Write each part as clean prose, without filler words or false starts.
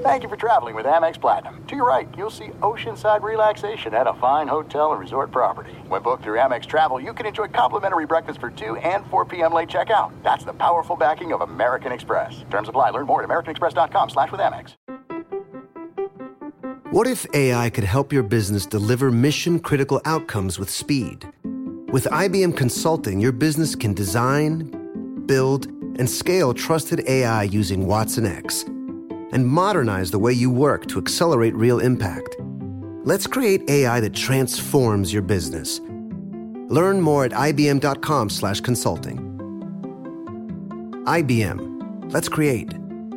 Thank you for traveling with Amex Platinum. To your right, you'll see oceanside relaxation at a fine hotel and resort property. When booked through Amex Travel, you can enjoy complimentary breakfast for 2 and 4 p.m. late checkout. That's the powerful backing of American Express. Terms apply. Learn more at americanexpress.com/withAmex. What if AI could help your business deliver mission-critical outcomes with speed? With IBM Consulting, your business can design, build, and scale trusted AI using Watson X, and modernize the way you work to accelerate real impact. Let's create AI that transforms your business. Learn more at ibm.com/consulting. IBM. Let's create.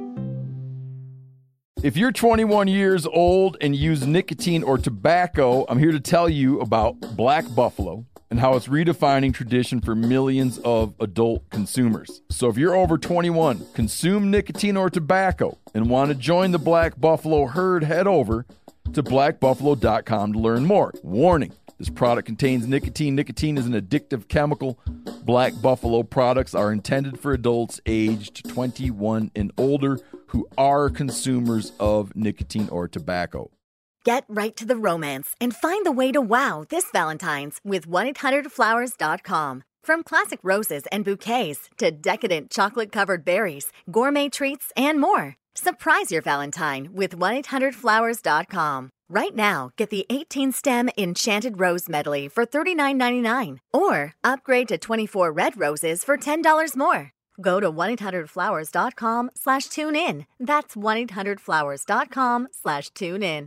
If you're 21 years old and use nicotine or tobacco, I'm here to tell you about Black Buffalo and how it's redefining tradition for millions of adult consumers. So if you're over 21, consume nicotine or tobacco, and want to join the Black Buffalo herd, head over to blackbuffalo.com to learn more. Warning, this product contains nicotine. Nicotine is an addictive chemical. Black Buffalo products are intended for adults aged 21 and older who are consumers of nicotine or tobacco. Get right to the romance and find the way to wow this Valentine's with 1-800-Flowers.com. From classic roses and bouquets to decadent chocolate-covered berries, gourmet treats, and more. Surprise your Valentine with 1-800-Flowers.com. Right now, get the 18-stem Enchanted Rose Medley for $39.99 or upgrade to 24 red roses for $10 more. Go to 1-800-Flowers.com/tune-in. That's 1-800-Flowers.com/tune-in.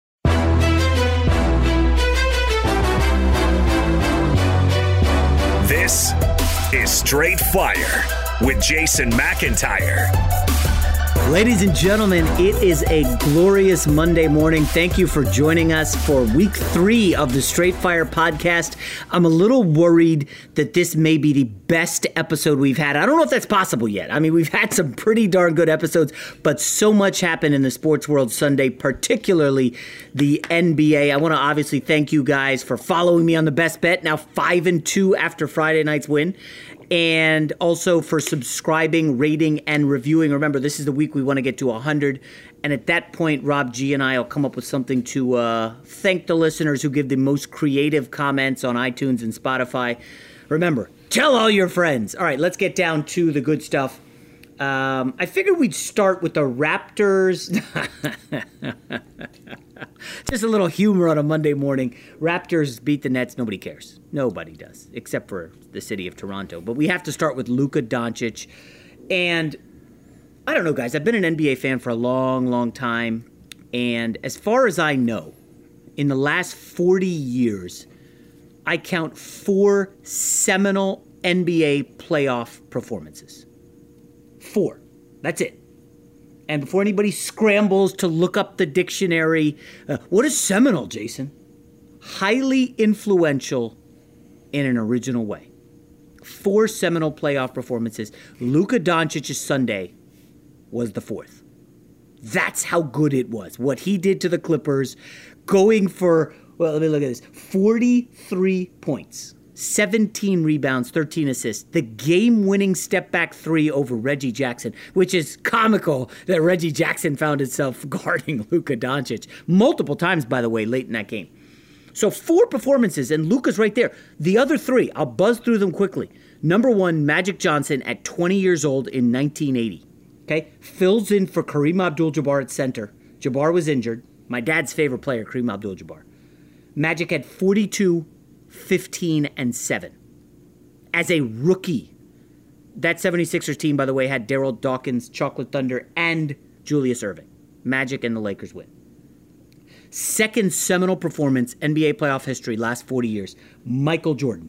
This is Straight Fire with Jason McIntyre. Ladies and gentlemen, it is a glorious Monday morning. Thank you for joining us for week 3 of the Straight Fire podcast. I'm a little worried that this may be the best episode we've had. I don't know if that's possible yet. I mean, we've had some pretty darn good episodes, but so much happened in the sports world Sunday, particularly the NBA. I want to obviously thank you guys for following me on the best bet, now 5-2 after Friday night's win. And also for subscribing, rating, and reviewing. Remember, this is the week we want to get to 100. And at that point, Rob G and I will come up with something to thank the listeners who give the most creative comments on iTunes and Spotify. Remember, tell all your friends. All right, let's get down to the good stuff. I figured we'd start with the Raptors. Just a little humor on a Monday morning. Raptors beat the Nets. Nobody cares. Nobody does, except for the city of Toronto. But we have to start with Luka Doncic. And I don't know, guys. I've been an NBA fan for a long, long time. And as far as I know, in the last 40 years, I count 4 seminal NBA playoff performances. 4. That's it. And before anybody scrambles to look up the dictionary, what is seminal, Jason? Highly influential in an original way. 4 seminal playoff performances. Luka Doncic's Sunday was the 4th. That's how good it was. What he did to the Clippers, going for, well, let me look at this, 43 points. 17 rebounds, 13 assists. The game-winning step-back 3 over Reggie Jackson, which is comical that Reggie Jackson found himself guarding Luka Doncic multiple times, by the way, late in that game. So 4 performances, and Luka's right there. The other 3, I'll buzz through them quickly. Number 1, Magic Johnson at 20 years old in 1980. Okay, fills in for Kareem Abdul-Jabbar at center. Jabbar was injured. My dad's favorite player, Kareem Abdul-Jabbar. Magic had 42, 15, and 7. As a rookie, that 76ers team, by the way, had Darryl Dawkins, Chocolate Thunder, and Julius Erving. Magic and the Lakers win. Second seminal performance, NBA playoff history, last 40 years. Michael Jordan,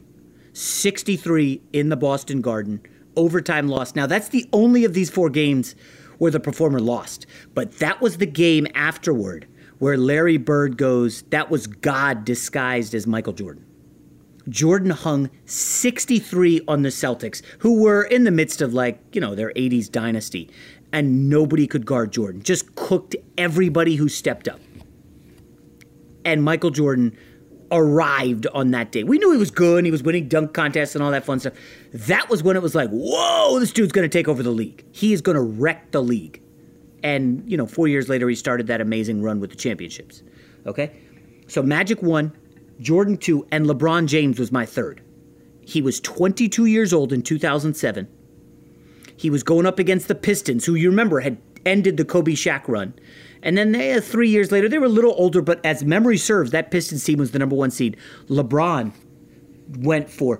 63 in the Boston Garden, overtime loss. Now, that's the only of these 4 games where the performer lost. But that was the game afterward where Larry Bird goes, that was God disguised as Michael Jordan. Jordan hung 63 on the Celtics, who were in the midst of, their 80s dynasty, and nobody could guard Jordan. Just cooked everybody who stepped up. And Michael Jordan arrived on that day. We knew he was good, and he was winning dunk contests and all that fun stuff. That was when it was like, whoa, this dude's going to take over the league. He is going to wreck the league. And, 4 years later, he started that amazing run with the championships. Okay? So Magic 1, Jordan 2, and LeBron James was my third. He was 22 years old in 2007. He was going up against the Pistons, who you remember had ended the Kobe Shaq run. And then 3 years later, they were a little older, but as memory serves, that Pistons team was the number 1 seed. LeBron went for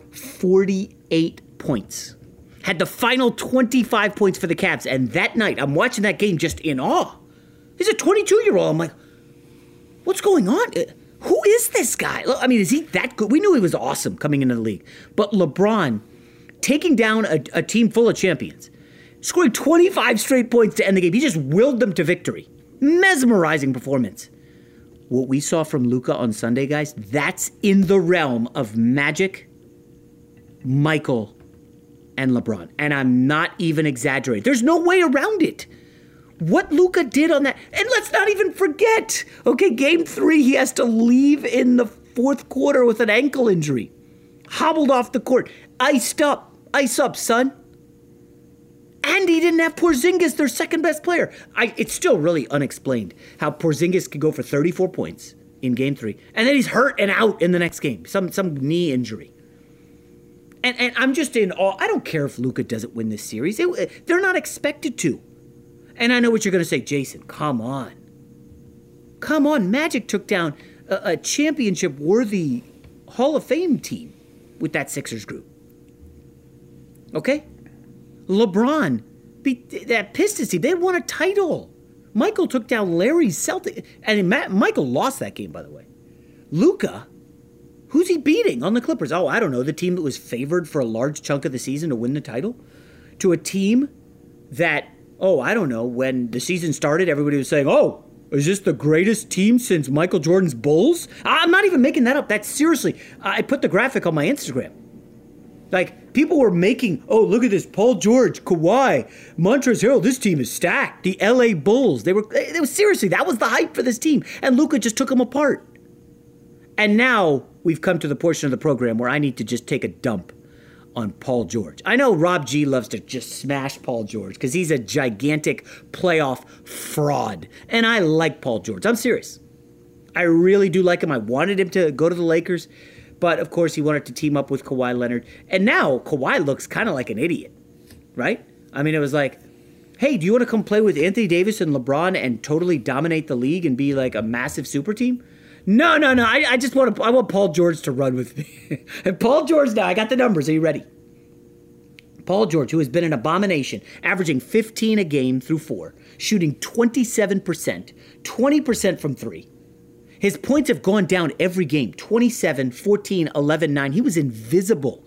48 points. Had the final 25 points for the Cavs. And that night, I'm watching that game just in awe. He's a 22-year-old. I'm like, what's going on? Who is this guy? I mean, is he that good? We knew he was awesome coming into the league. But LeBron, taking down a team full of champions, scoring 25 straight points to end the game. He just willed them to victory. Mesmerizing performance. What we saw from Luka on Sunday, guys, that's in the realm of Magic, Michael, and LeBron. And I'm not even exaggerating. There's no way around it. What Luka did on that, and let's not even forget, okay, game 3, he has to leave in the fourth quarter with an ankle injury. Hobbled off the court. Ice up, son. And he didn't have Porzingis, their second best player. It's still really unexplained how Porzingis could go for 34 points in game 3, and then he's hurt and out in the next game, some knee injury. And I'm just in awe. I don't care if Luka doesn't win this series. They're not expected to. And I know what you're going to say, Jason, come on. Come on, Magic took down a championship-worthy Hall of Fame team with that Sixers group. Okay? LeBron beat that Pistons team. They won a title. Michael took down Larry's Celtics. And Michael lost that game, by the way. Luka, who's he beating on the Clippers? Oh, I don't know. The team that was favored for a large chunk of the season to win the title? To a team that... Oh, I don't know. When the season started, everybody was saying, oh, is this the greatest team since Michael Jordan's Bulls? I'm not even making that up. That's seriously. I put the graphic on my Instagram. Like, people were making, oh, look at this. Paul George, Kawhi, Montrezl Harrell. This team is stacked. The LA Bulls. They were seriously, that was the hype for this team. And Luka just took them apart. And now we've come to the portion of the program where I need to just take a dump on Paul George. I know Rob G loves to just smash Paul George because he's a gigantic playoff fraud. And I like Paul George. I'm serious. I really do like him. I wanted him to go to the Lakers, but of course he wanted to team up with Kawhi Leonard. And now Kawhi looks kind of like an idiot, right? I mean, it was like, hey, do you want to come play with Anthony Davis and LeBron and totally dominate the league and be like a massive super team? No. I want Paul George to run with me. And Paul George now, I got the numbers. Are you ready? Paul George, who has been an abomination, averaging 15 a game through 4, shooting 27%, 20% from 3. His points have gone down every game, 27, 14, 11, 9. He was invisible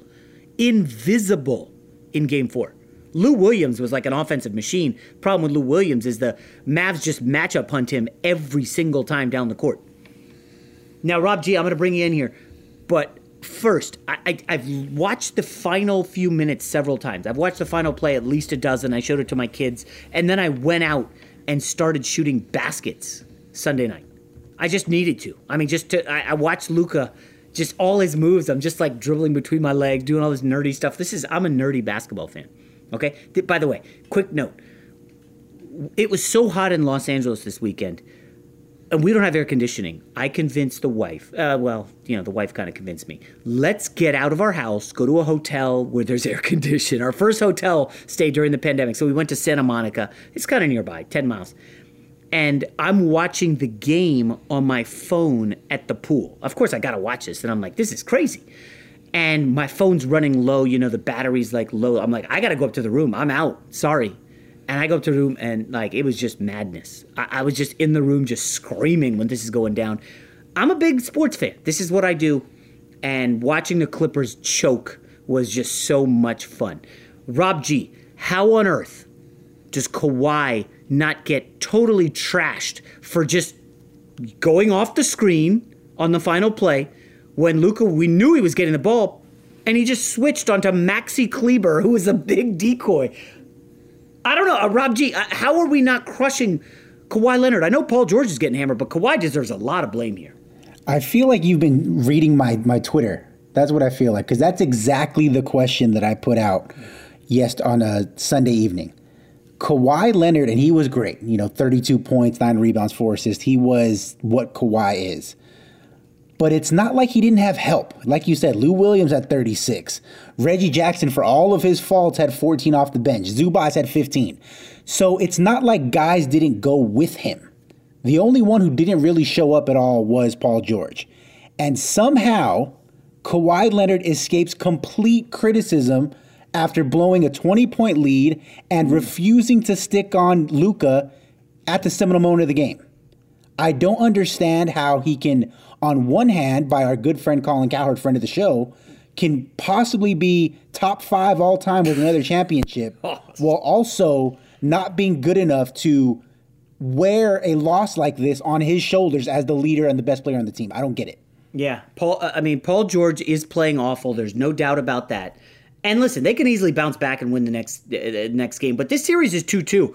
in game 4. Lou Williams was like an offensive machine. Problem with Lou Williams is the Mavs just matchup hunt him every single time down the court. Now, Rob G, I'm going to bring you in here. But first, I've watched the final few minutes several times. I've watched the final play at least a dozen. I showed it to my kids. And then I went out and started shooting baskets Sunday night. I just needed to. I mean, I watched Luka, just all his moves. I'm just like dribbling between my legs, doing all this nerdy stuff. I'm a nerdy basketball fan. Okay? By the way, quick note. It was so hot in Los Angeles this weekend. And we don't have air conditioning. I convinced the wife. The wife kind of convinced me. Let's get out of our house, go to a hotel where there's air conditioning. Our first hotel stay during the pandemic. So we went to Santa Monica. It's kind of nearby, 10 miles. And I'm watching the game on my phone at the pool. Of course, I got to watch this. And I'm like, this is crazy. And my phone's running low. The battery's like low. I'm like, I got to go up to the room. I'm out. Sorry. And I go up to the room, and, it was just madness. I was just in the room just screaming when this is going down. I'm a big sports fan. This is what I do. And watching the Clippers choke was just so much fun. Rob G, how on earth does Kawhi not get totally trashed for just going off the screen on the final play when Luka, we knew he was getting the ball, and he just switched onto Maxi Kleber, who was a big decoy? I don't know, Rob G, how are we not crushing Kawhi Leonard? I know Paul George is getting hammered, but Kawhi deserves a lot of blame here. I feel like you've been reading my Twitter. That's what I feel like, because that's exactly the question that I put out on a Sunday evening. Kawhi Leonard, and he was great, 32 points, 9 rebounds, 4 assists. He was what Kawhi is. But it's not like he didn't have help. Like you said, Lou Williams had 36. Reggie Jackson, for all of his faults, had 14 off the bench. Zubac had 15. So it's not like guys didn't go with him. The only one who didn't really show up at all was Paul George. And somehow, Kawhi Leonard escapes complete criticism after blowing a 20-point lead and refusing to stick on Luka at the seminal moment of the game. I don't understand how he can, on one hand, by our good friend Colin Cowherd, friend of the show, can possibly be top 5 all time with another championship while also not being good enough to wear a loss like this on his shoulders as the leader and the best player on the team. I don't get it. Yeah, Paul George is playing awful. There's no doubt about that. And listen, they can easily bounce back and win the next game. But this series is 2-2.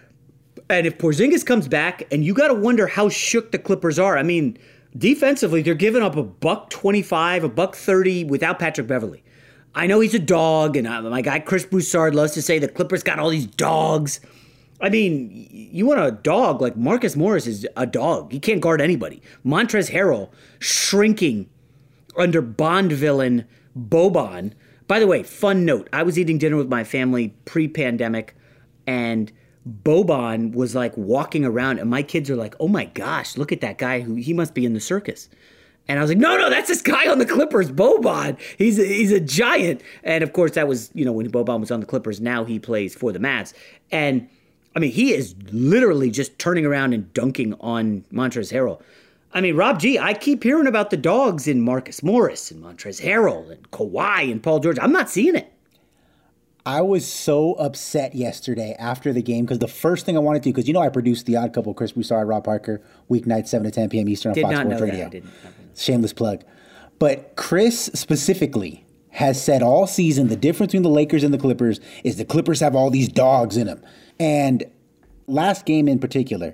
And if Porzingis comes back, and you got to wonder how shook the Clippers are. I mean, defensively, they're giving up $125, $130 without Patrick Beverley. I know he's a dog, and my guy Chris Broussard loves to say the Clippers got all these dogs. I mean, you want a dog, like Marcus Morris is a dog. He can't guard anybody. Montrezl Harrell shrinking under Bond villain Boban. By the way, fun note, I was eating dinner with my family pre-pandemic, and Boban was like walking around, and my kids are like, oh my gosh, look at that guy, he must be in the circus. And I was like, no, that's this guy on the Clippers, Boban. He's a giant. And of course, that was, when Boban was on the Clippers. Now he plays for the Mavs. And I mean, he is literally just turning around and dunking on Montrezl Harrell. I mean, Rob G, I keep hearing about the dogs in Marcus Morris and Montrezl Harrell and Kawhi and Paul George. I'm not seeing it. I was so upset yesterday after the game because the first thing I wanted to, because I produced The Odd Couple, Chris Broussard, Rob Parker, weeknights 7 to 10 p.m. Eastern on Fox Sports Radio. Shameless plug. But Chris specifically has said all season the difference between the Lakers and the Clippers is the Clippers have all these dogs in them. And last game in particular,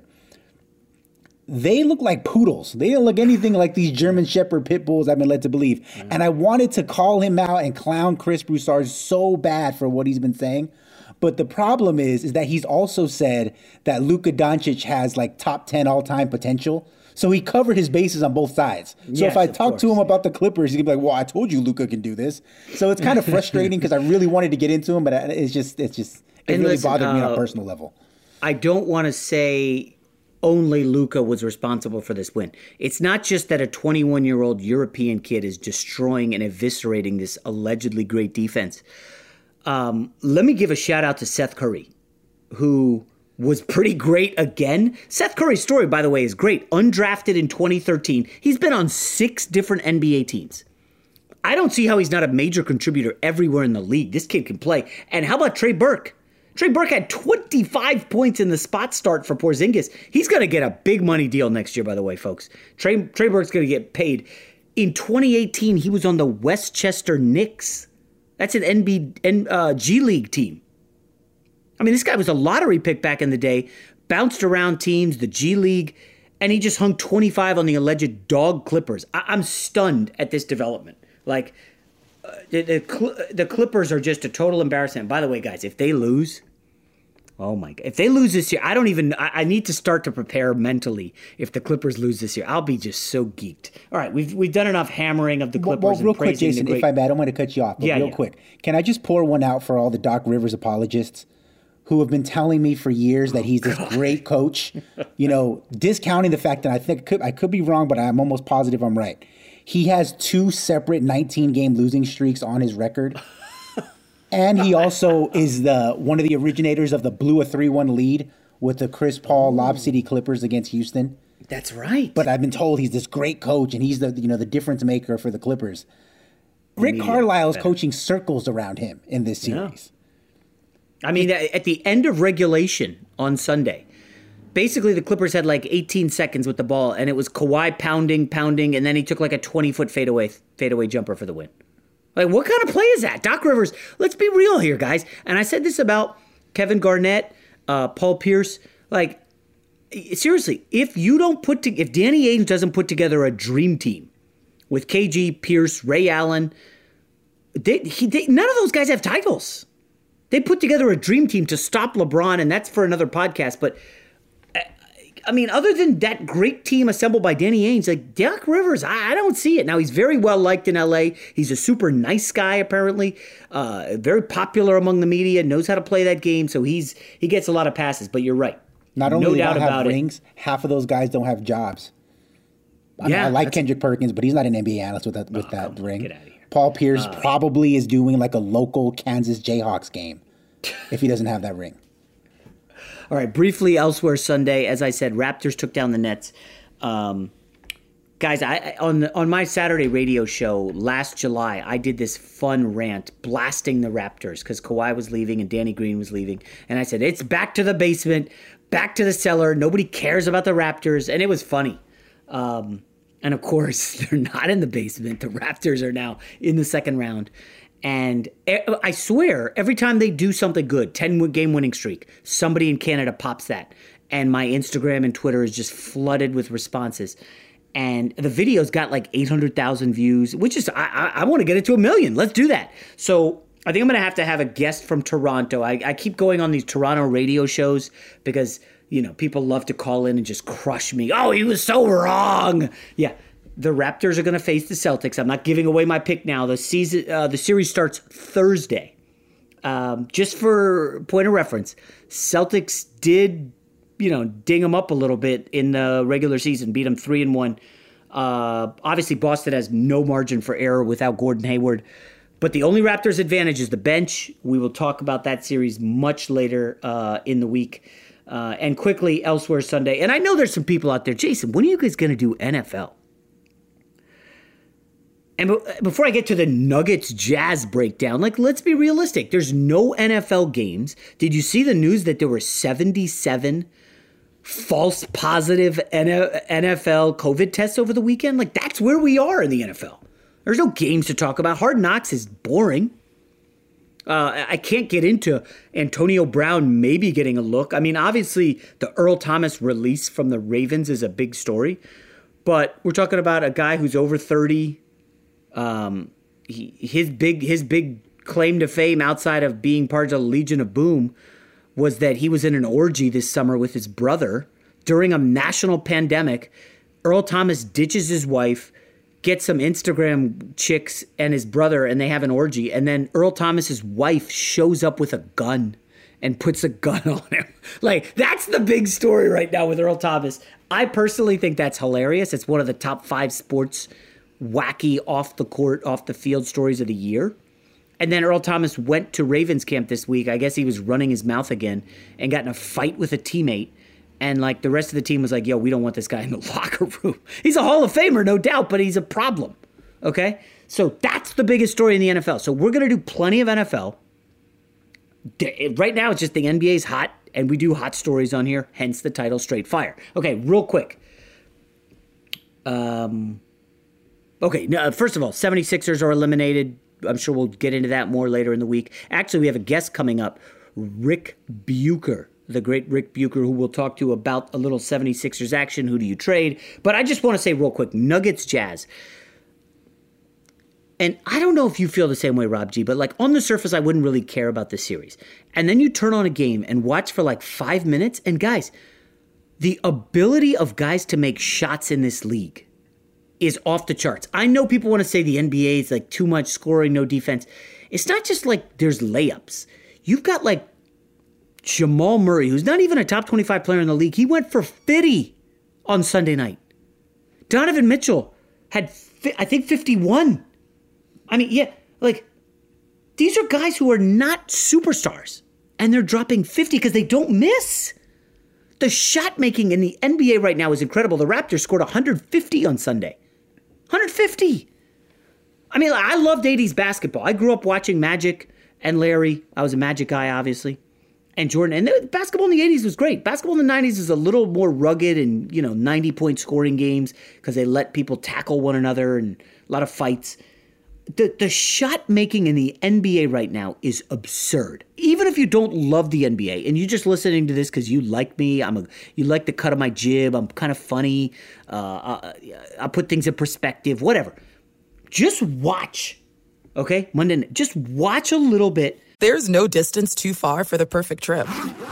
they look like poodles. They don't look anything like these German Shepherd pit bulls I've been led to believe. Mm-hmm. And I wanted to call him out and clown Chris Broussard so bad for what he's been saying. But the problem is that he's also said that Luka Doncic has like top 10 all-time potential. So he covered his bases on both sides. So if I talk to him about the Clippers, he's going to be like, well, I told you Luka can do this. So it's kind of frustrating because I really wanted to get into him, but it really bothered me on a personal level. I don't want to say only Luka was responsible for this win. It's not just that a 21-year-old European kid is destroying and eviscerating this allegedly great defense. Let me give a shout out to Seth Curry, who was pretty great again. Seth Curry's story, by the way, is great. Undrafted in 2013. He's been on 6 different NBA teams. I don't see how he's not a major contributor everywhere in the league. This kid can play. And how about Trey Burke? Trey Burke had 25 points in the spot start for Porzingis. He's going to get a big money deal next year, by the way, folks. Trey Burke's going to get paid. In 2018, he was on the Westchester Knicks. That's an G League team. I mean, this guy was a lottery pick back in the day, bounced around teams, the G League, and he just hung 25 on the alleged dog Clippers. I'm stunned at this development. Like, the Clippers are just a total embarrassment. By the way, guys, if they lose, oh my God, if they lose this year, I need to start to prepare mentally. If the Clippers lose this year, I'll be just so geeked. All right, we've done enough hammering of the Clippers. Well, real quick, Jason, if I may, I don't want to cut you off, but real quick, can I just pour one out for all the Doc Rivers apologists who have been telling me for years that he's this great coach, discounting the fact that I could be wrong, but I'm almost positive I'm right. He has 2 separate 19-game losing streaks on his record. And he also is one of the originators of the blew a 3-1 lead with the Chris Paul Lob City Clippers against Houston. That's right. But I've been told he's this great coach, and he's the difference maker for the Clippers. Rick Carlisle is coaching circles around him in this series. Yeah. I mean, at the end of regulation on Sunday, basically the Clippers had like 18 seconds with the ball, and it was Kawhi pounding, and then he took like a 20-foot fadeaway jumper for the win. Like, what kind of play is that? Doc Rivers, let's be real here, guys. And I said this about Kevin Garnett, Paul Pierce. Like, seriously, if Danny Ainge doesn't put together a dream team with KG, Pierce, Ray Allen, none of those guys have titles. They put together a dream team to stop LeBron, and that's for another podcast. But, I mean, other than that great team assembled by Danny Ainge, like Doc Rivers, I don't see it. Now, he's very well liked in L.A. He's a super nice guy, apparently. Very popular among the media, knows how to play that game. So he gets a lot of passes, but you're right. Not only do they don't have rings, half of those guys don't have jobs. I mean, I like Kendrick Perkins, but he's not an NBA analyst with that ring. Get out of here. Paul Pierce probably is doing like a local Kansas Jayhawks game if he doesn't have that ring. All right, briefly elsewhere Sunday, as I said, Raptors took down the Nets. Guys, on my Saturday radio show last July, I did this fun rant blasting the Raptors because Kawhi was leaving and Danny Green was leaving. And I said, it's back to the basement, back to the cellar. Nobody cares about the Raptors. And it was funny. And, of course, they're not in the basement. The Raptors are now in the second round. And I swear, every time they do something good, 10-game winning streak, somebody in Canada pops that. And my Instagram and Twitter is just flooded with responses. And the video's got like 800,000 views, which is, I want to get it to 1 million. Let's do that. So I think I'm going to have a guest from Toronto. I keep going on these Toronto radio shows because – people love to call in and just crush me. Oh, he was so wrong. Yeah, the Raptors are going to face the Celtics. I'm not giving away my pick now. The series starts Thursday. Just for point of reference, Celtics did, ding them up a little bit in the regular season, beat them 3-1. Obviously, Boston has no margin for error without Gordon Hayward. But the only Raptors advantage is the bench. We will talk about that series much later in the week. And quickly, elsewhere Sunday. And I know there's some people out there, Jason, when are you guys going to do NFL? And before I get to the Nuggets Jazz breakdown, let's be realistic. There's no NFL games. Did you see the news that there were 77 false positive NFL COVID tests over the weekend? That's where we are in the NFL. There's no games to talk about. Hard Knocks is boring. I can't get into Antonio Brown maybe getting a look. I mean, obviously, the Earl Thomas release from the Ravens is a big story. But we're talking about a guy who's over 30. His big claim to fame outside of being part of the Legion of Boom was that he was in an orgy this summer with his brother during a national pandemic. Earl Thomas ditches his wife, gets some Instagram chicks and his brother, and they have an orgy. And then Earl Thomas's wife shows up with a gun and puts a gun on him. That's the big story right now with Earl Thomas. I personally think that's hilarious. It's one of the top 5 sports wacky off the court, off the field stories of the year. And then Earl Thomas went to Ravens camp this week. I guess he was running his mouth again and got in a fight with a teammate. And the rest of the team was like, yo, we don't want this guy in the locker room. He's a Hall of Famer, no doubt, but he's a problem. Okay? So that's the biggest story in the NFL. So we're going to do plenty of NFL. Right now, it's just the NBA's hot, and we do hot stories on here, hence the title Straight Fire. Okay, real quick. First of all, 76ers are eliminated. I'm sure we'll get into that more later in the week. Actually, we have a guest coming up, Rick Bucher. The great Rick Bucher, who we'll talk to about a little 76ers action. Who do you trade? But I just want to say real quick, Nuggets Jazz. And I don't know if you feel the same way, Rob G, but on the surface, I wouldn't really care about this series. And then you turn on a game and watch for 5 minutes. And guys, the ability of guys to make shots in this league is off the charts. I know people want to say the NBA is too much scoring, no defense. It's not just there's layups. You've got Jamal Murray, who's not even a top 25 player in the league. He went for 50 on Sunday night. Donovan Mitchell had, I think, 51. I mean, yeah, these are guys who are not superstars, and they're dropping 50 because they don't miss. The shot making in the NBA right now is incredible. The Raptors scored 150 on Sunday. 150. I mean, I loved 80s basketball. I grew up watching Magic and Larry. I was a Magic guy, obviously. And Jordan. And basketball in the 80s was great. Basketball in the 90s is a little more rugged and, 90-point scoring games because they let people tackle one another and a lot of fights. The shot making in the NBA right now is absurd. Even if you don't love the NBA and you're just listening to this because you like me, you like the cut of my jib, I'm kind of funny, I put things in perspective, whatever. Just watch, okay? Monday night, just watch a little bit There's no distance too far for the perfect trip.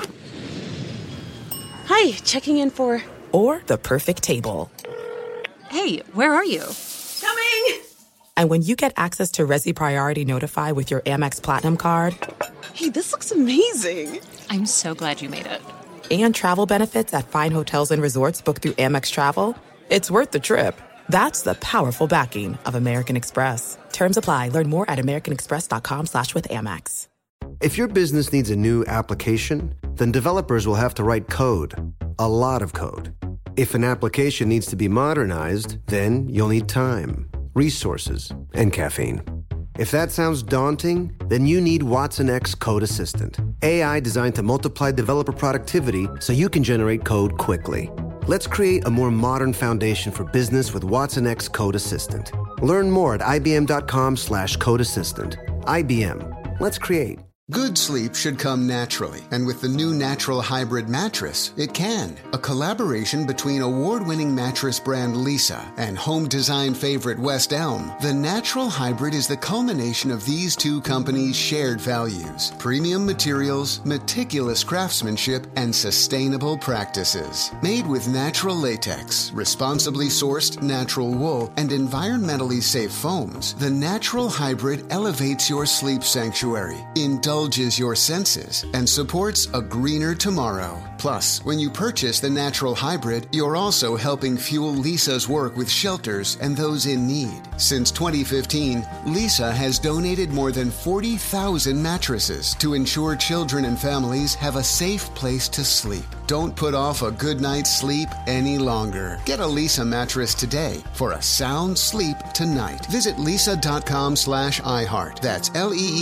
Hi, checking in for... Or the perfect table. Hey, where are you? Coming! And when you get access to Resi Priority Notify with your Amex Platinum card... Hey, this looks amazing. I'm so glad you made it. And travel benefits at fine hotels and resorts booked through Amex Travel, it's worth the trip. That's the powerful backing of American Express. Terms apply. Learn more at americanexpress.com/withAmex. If your business needs a new application, then developers will have to write code. A lot of code. If an application needs to be modernized, then you'll need time, resources, and caffeine. If that sounds daunting, then you need Watson X Code Assistant. AI designed to multiply developer productivity so you can generate code quickly. Let's create a more modern foundation for business with Watson X Code Assistant. Learn more at ibm.com/code assistant. IBM. Let's create. Good sleep should come naturally, and with the new Natural Hybrid mattress, it can. A collaboration between award-winning mattress brand Leesa and home design favorite West Elm, the Natural Hybrid is the culmination of these two companies' shared values: premium materials, meticulous craftsmanship, and sustainable practices. Made with natural latex, responsibly sourced natural wool, and environmentally safe foams, the Natural Hybrid elevates your sleep sanctuary, indulges your senses, and supports a greener tomorrow. Plus, when you purchase the Natural Hybrid, you're also helping fuel Leesa's work with shelters and those in need. Since 2015, Leesa has donated more than 40,000 mattresses to ensure children and families have a safe place to sleep. Don't put off a good night's sleep any longer. Get a Leesa mattress today for a sound sleep tonight. Visit leesa.com/iHeart. That's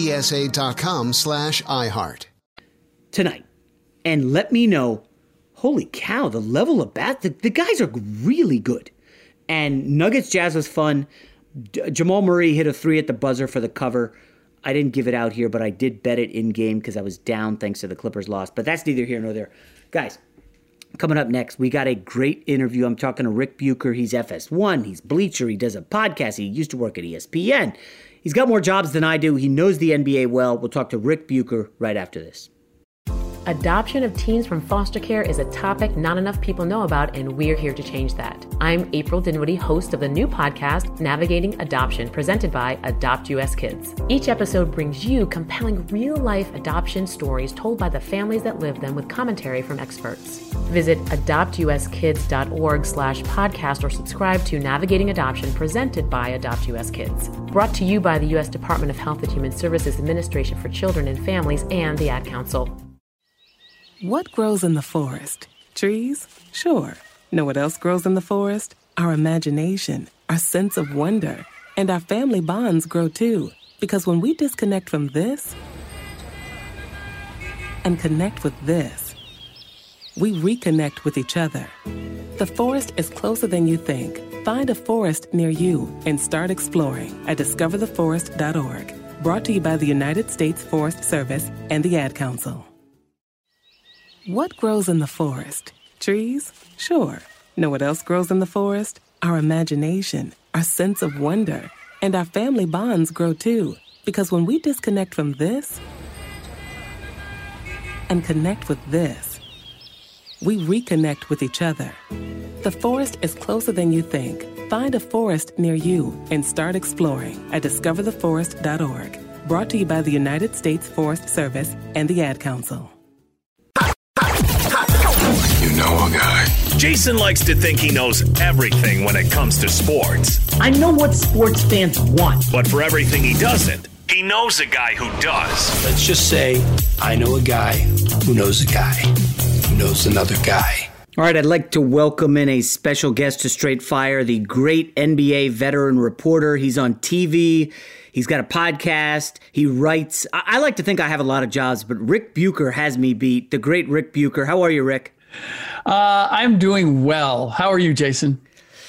LEESA.com/iHeart. Tonight. And let me know, holy cow, the level of the guys are really good. And Nuggets Jazz was fun. Jamal Murray hit a 3 at the buzzer for the cover. I didn't give it out here, but I did bet it in game because I was down thanks to the Clippers loss. But that's neither here nor there. Guys, coming up next, we got a great interview. I'm talking to Rick Bucher. He's FS1. He's Bleacher. He does a podcast. He used to work at ESPN. He's got more jobs than I do. He knows the NBA well. We'll talk to Rick Bucher right after this. Adoption of teens from foster care is a topic not enough people know about, and we're here to change that. I'm April Dinwiddie, host of the new podcast, Navigating Adoption, presented by Adopt US Kids. Each episode brings you compelling real-life adoption stories told by the families that live them with commentary from experts. Visit adoptuskids.org/podcast or subscribe to Navigating Adoption, presented by Adopt US Kids. Brought to you by the U.S. Department of Health and Human Services Administration for Children and Families and the Ad Council. What grows in the forest? Trees? Sure. Know what else grows in the forest? Our imagination, our sense of wonder, and our family bonds grow too. Because when we disconnect from this and connect with this, we reconnect with each other. The forest is closer than you think. Find a forest near you and start exploring at discovertheforest.org. Brought to you by the United States Forest Service and the Ad Council. What grows in the forest? Trees? Sure. Know what else grows in the forest? Our imagination, our sense of wonder, and our family bonds grow too. Because when we disconnect from this and connect with this, we reconnect with each other. The forest is closer than you think. Find a forest near you and start exploring at discovertheforest.org. Brought to you by the United States Forest Service and the Ad Council. You know a guy. Jason likes to think he knows everything when it comes to sports. I know what sports fans want. But for everything he doesn't, he knows a guy who does. Let's just say I know a guy who knows a guy who knows another guy. All right, I'd like to welcome in a special guest to Straight Fire, the great NBA veteran reporter. He's on TV. He's got a podcast. He writes. I like to think I have a lot of jobs, but Rick Bucher has me beat. The great Rick Bucher. How are you, Rick? I'm doing well. How are you, Jason?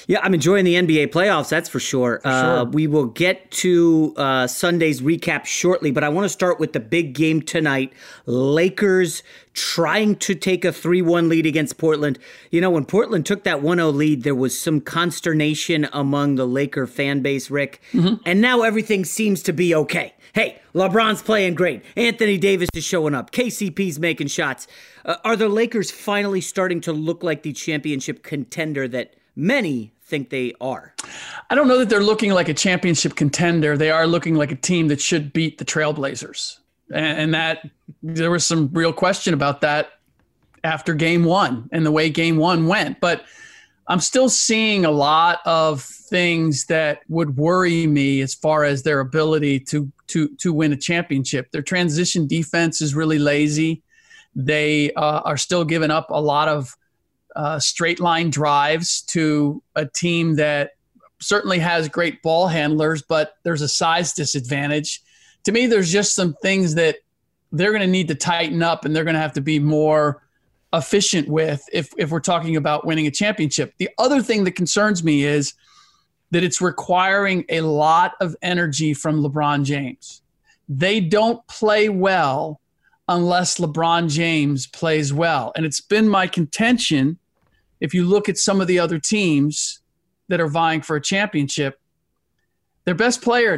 Yeah, I'm enjoying the NBA playoffs, that's for sure. We will get to Sunday's recap shortly, but I want to start with the big game tonight. Lakers trying to take a 3-1 lead against Portland. You know, when Portland took that 1-0 lead, there was some consternation among the Laker fan base, Rick. And now everything seems to be okay. Hey, LeBron's playing great. Anthony Davis is showing up. KCP's making shots. Are the Lakers finally starting to look like the championship contender that many think they are? I don't know that they're looking like a championship contender. They are looking like a team that should beat the Trailblazers. And that there was some real question about that after game one and the way game one went. But I'm still seeing a lot of things that would worry me as far as their ability to win a championship. Their transition defense is really lazy. They are still giving up a lot of straight line drives to a team that certainly has great ball handlers, but there's a size disadvantage. To me, there's just some things that they're going to need to tighten up, and they're going to have to be more efficient with if we're talking about winning a championship. The other thing that concerns me is that it's requiring a lot of energy from LeBron James. They don't play well unless LeBron James plays well. And it's been my contention, if you look at some of the other teams that are vying for a championship, their best player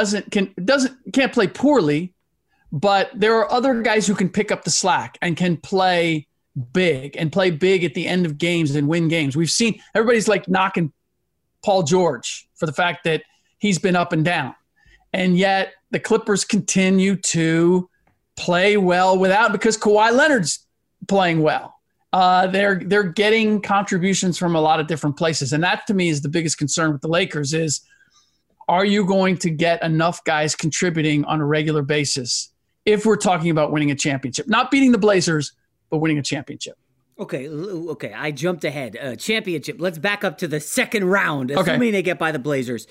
can't play poorly, but there are other guys who can pick up the slack and can play big at the end of games and win games. We've seen everybody's like knocking Paul George for the fact that he's been up and down. And yet the Clippers continue to play well because Kawhi Leonard's playing well. They're getting contributions from a lot of different places. And that to me is the biggest concern with the Lakers is, are you going to get enough guys contributing on a regular basis if we're talking about winning a championship? Not beating the Blazers, but winning a championship. Okay, I jumped ahead. Championship. Let's back up to the second round, assuming they get by the Blazers.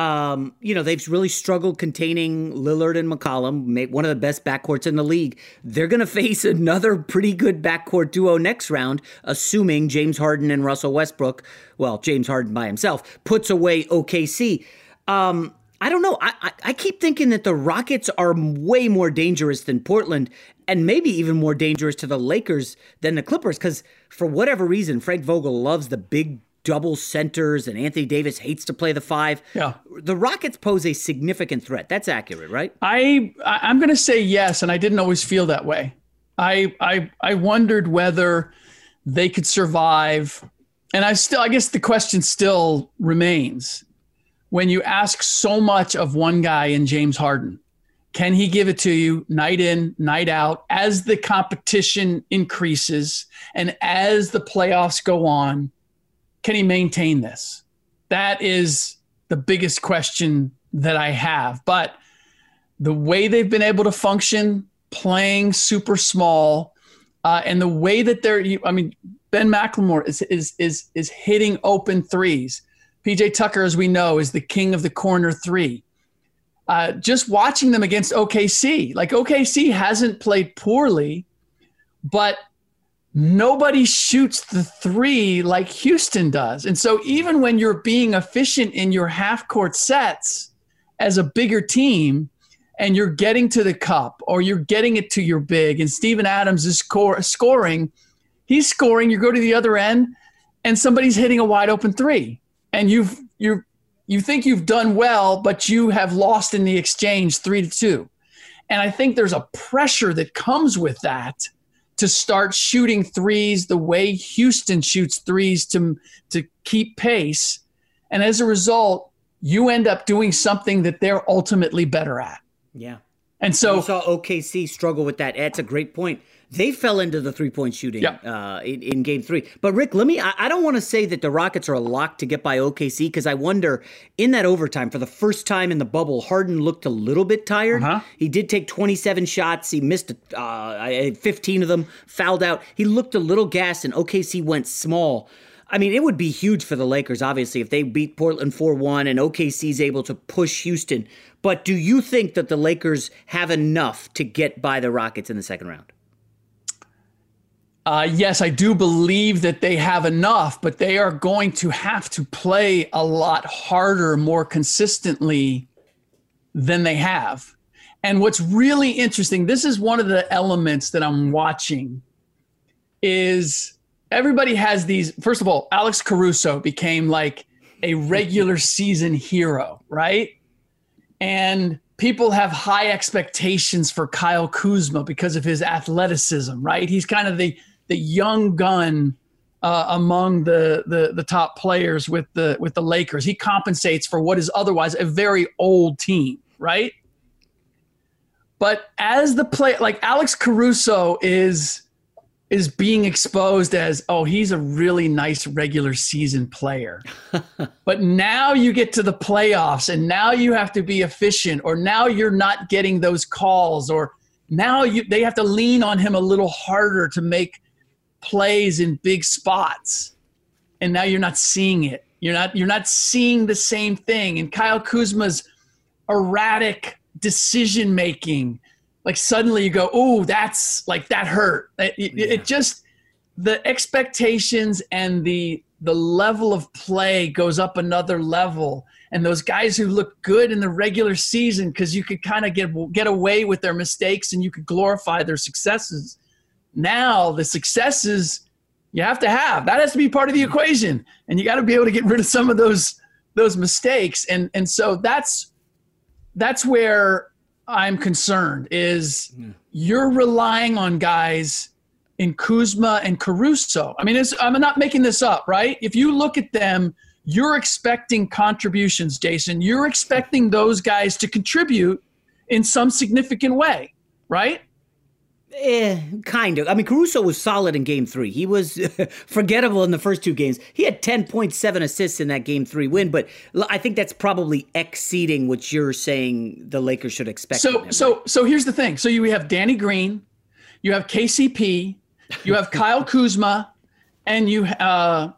They've really struggled containing Lillard and McCollum, one of the best backcourts in the league. They're going to face another pretty good backcourt duo next round, assuming James Harden and Russell Westbrook, well, James Harden by himself, puts away OKC. I don't know. I keep thinking that the Rockets are way more dangerous than Portland, and maybe even more dangerous to the Lakers than the Clippers, because for whatever reason, Frank Vogel loves the big double centers, and Anthony Davis hates to play the 5. Yeah. The Rockets pose a significant threat. That's accurate, right? I'm going to say yes, and I didn't always feel that way. I wondered whether they could survive, and I guess the question still remains. When you ask so much of one guy in James Harden, can he give it to you night in, night out, as the competition increases and as the playoffs go on? Can he maintain this? That is the biggest question that I have. But the way they've been able to function, playing super small, and the way that Ben McLemore is hitting open threes. PJ Tucker, as we know, is the king of the corner 3. Just watching them against OKC, like OKC hasn't played poorly, but nobody shoots the 3 like Houston does. And so even when you're being efficient in your half-court sets as a bigger team and you're getting to the cup or you're getting it to your big and Steven Adams is scoring, he's scoring, you go to the other end and somebody's hitting a wide open 3. And you think you've done well, but you have lost in the exchange 3-2. And I think there's a pressure that comes with that to start shooting threes the way Houston shoots threes to keep pace. And as a result, you end up doing something that they're ultimately better at. Yeah. And so we saw OKC struggle with that. That's a great point. They fell into the three-point shooting in Game 3. But, Rick, I don't want to say that the Rockets are a lock to get by OKC because I wonder, in that overtime, for the first time in the bubble, Harden looked a little bit tired. He did take 27 shots. He missed 15 of them, fouled out. He looked a little gassed, and OKC went small. I mean, it would be huge for the Lakers, obviously, if they beat Portland 4-1 and OKC's able to push Houston. But do you think that the Lakers have enough to get by the Rockets in the second round? Yes, I do believe that they have enough, but they are going to have to play a lot harder, more consistently than they have. And what's really interesting, this is one of the elements that I'm watching, is everybody has these. First of all, Alex Caruso became like a regular season hero, right? And people have high expectations for Kyle Kuzma because of his athleticism, right? He's kind of the young gun among the top players with the Lakers. He compensates for what is otherwise a very old team, right? But as the play, like Alex Caruso is being exposed as, oh, he's a really nice regular season player. But now you get to the playoffs and now you have to be efficient, or now you're not getting those calls, or now they have to lean on him a little harder to make plays in big spots. And now you're not seeing it. You're not seeing the same thing. And Kyle Kuzma's erratic decision making, like suddenly you go, oh, that's like, that hurt. It just, the expectations and the level of play goes up another level. And those guys who look good in the regular season, because you could kind of get away with their mistakes and you could glorify their successes. Now the successes you have to have, that has to be part of the equation, and you got to be able to get rid of some of those mistakes. And so that's where I'm concerned, is you're relying on guys in Kuzma and Caruso. I mean, I'm not making this up, right? If you look at them, you're expecting contributions, Jason. You're expecting those guys to contribute in some significant way, right? Kind of. I mean, Caruso was solid in Game 3. He was forgettable in the first two games. He had 10.7 assists in that Game 3 win, but I think that's probably exceeding what you're saying the Lakers should expect. So here's the thing. So you have Danny Green, you have KCP, you have Kyle Kuzma, and you have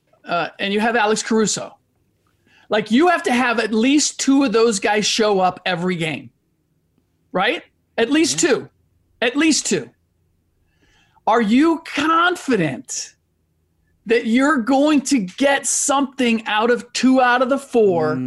Alex Caruso. Like, you have to have at least two of those guys show up every game, right? At least two. At least two. Are you confident that you're going to get something out of 2 out of the 4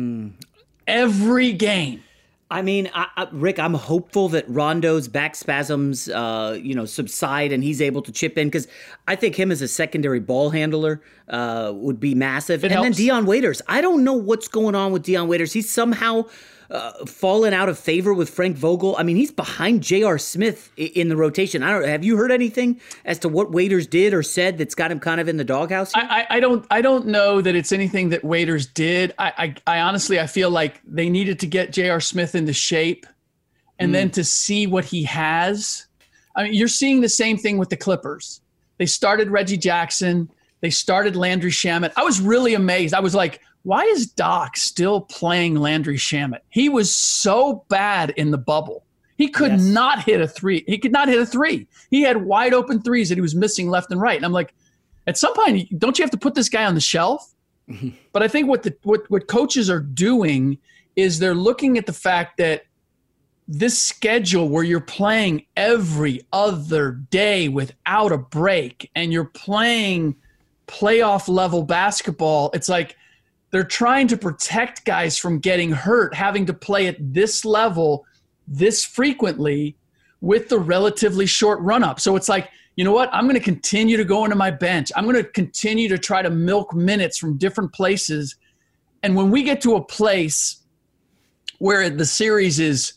every game? I mean, Rick, I'm hopeful that Rondo's back spasms, subside and he's able to chip in, because I think him as a secondary ball handler would be massive. And then Dion Waiters. I don't know what's going on with Dion Waiters. He's somehow fallen out of favor with Frank Vogel. I mean, he's behind J.R. Smith in the rotation. Have you heard anything as to what Waiters did or said that's got him kind of in the doghouse here? I don't know that it's anything that Waiters did. I honestly, I feel like they needed to get J.R. Smith into shape and then to see what he has. I mean, you're seeing the same thing with the Clippers. They started Reggie Jackson. They started Landry Shamet. I was really amazed. I was like, why is Doc still playing Landry Shamet? He was so bad in the bubble. He could not hit a three. He could not hit a three. He had wide open threes that he was missing left and right. And I'm like, at some point, don't you have to put this guy on the shelf? But I think what coaches are doing is they're looking at the fact that this schedule where you're playing every other day without a break and you're playing playoff level basketball, it's like they're trying to protect guys from getting hurt, having to play at this level this frequently with the relatively short run-up. So it's like, you know what? I'm going to continue to go into my bench. I'm going to continue to try to milk minutes from different places. And when we get to a place where the series is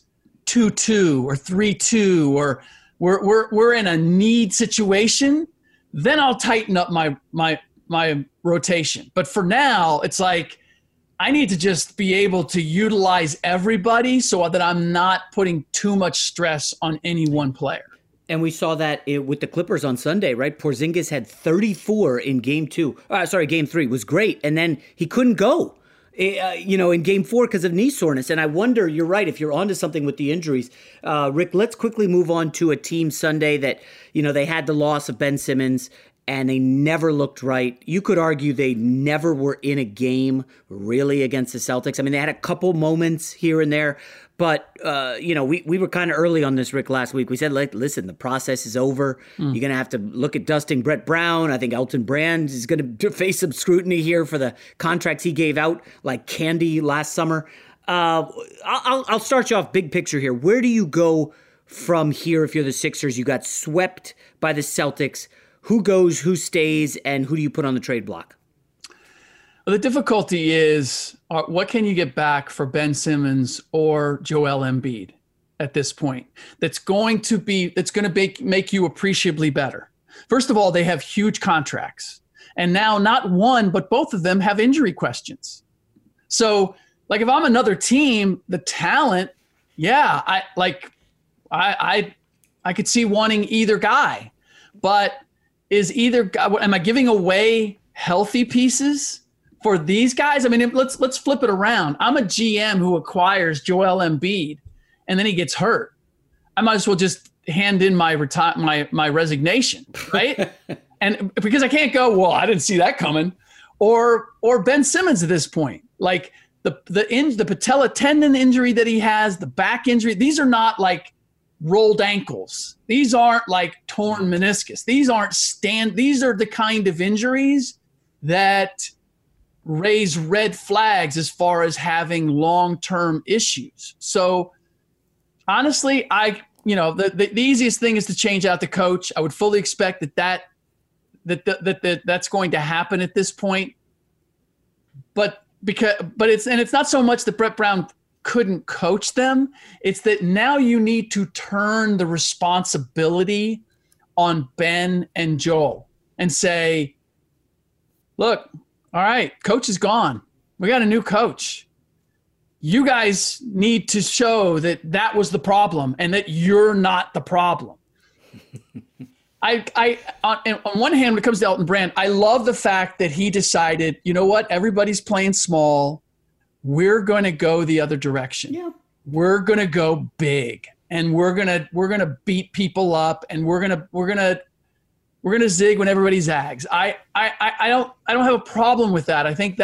2-2 or 3-2 or we're in a need situation, then I'll tighten up my rotation. But for now, it's like I need to just be able to utilize everybody so that I'm not putting too much stress on any one player. And we saw that with the Clippers on Sunday, right? Porzingis had 34 in Game 3 was great. And then he couldn't go, in Game 4 because of knee soreness. And I wonder, you're right, if you're onto something with the injuries. Rick, let's quickly move on to a team Sunday that, they had the loss of Ben Simmons. and they never looked right. You could argue they never were in a game really against the Celtics. I mean, they had a couple moments here and there, but, we were kind of early on this, Rick, last week. We said, listen, the process is over. You're going to have to look at dusting Brett Brown. I think Elton Brand is going to face some scrutiny here for the contracts he gave out like candy last summer. I'll start you off big picture here. Where do you go from here if you're the Sixers? You got swept by the Celtics. Who goes, who stays, and who do you put on the trade block? Well, the difficulty is what can you get back for Ben Simmons or Joel Embiid at this point that's going to make you appreciably better? First of all, they have huge contracts. And now not one, but both of them have injury questions. So, like, if I'm another team, the talent, I could see wanting either guy. But am I giving away healthy pieces for these guys? I mean, let's flip it around. I'm a GM who acquires Joel Embiid, and then he gets hurt. I might as well just hand in my resignation, right? And because I can't go, well, I didn't see that coming, or Ben Simmons at this point, like the patella tendon injury that he has, the back injury. These are not like rolled ankles. These aren't like torn meniscus. These are the kind of injuries that raise red flags as far as having long-term issues. So honestly, the easiest thing is to change out the coach. I would fully expect that's going to happen at this point. But it's not so much that Brett Brown couldn't coach them. It's that now you need to turn the responsibility on Ben and Joel and say, look, all right, coach is gone. We got a new coach. You guys need to show that was the problem and that you're not the problem. On one hand, when it comes to Elton Brand, I love the fact that he decided, you know what, everybody's playing small. We're going to go the other direction. Yeah. We're going to go big, and we're going to beat people up, and we're going to zig when everybody zags. I don't have a problem with that. I think